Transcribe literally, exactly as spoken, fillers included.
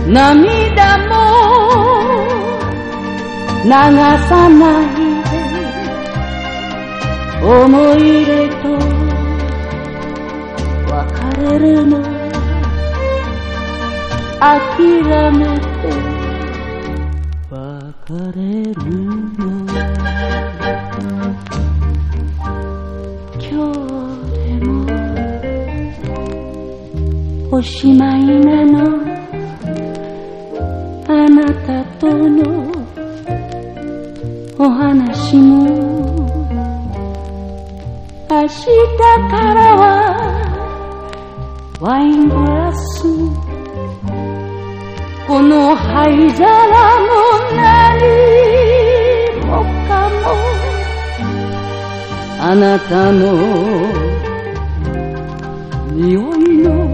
涙も流さないで思い出と別れるの諦めて別れるの今日でもおしまいなのあなたとのお話も明日からはワイングラスこの灰皿も何もかもあなたの匂いの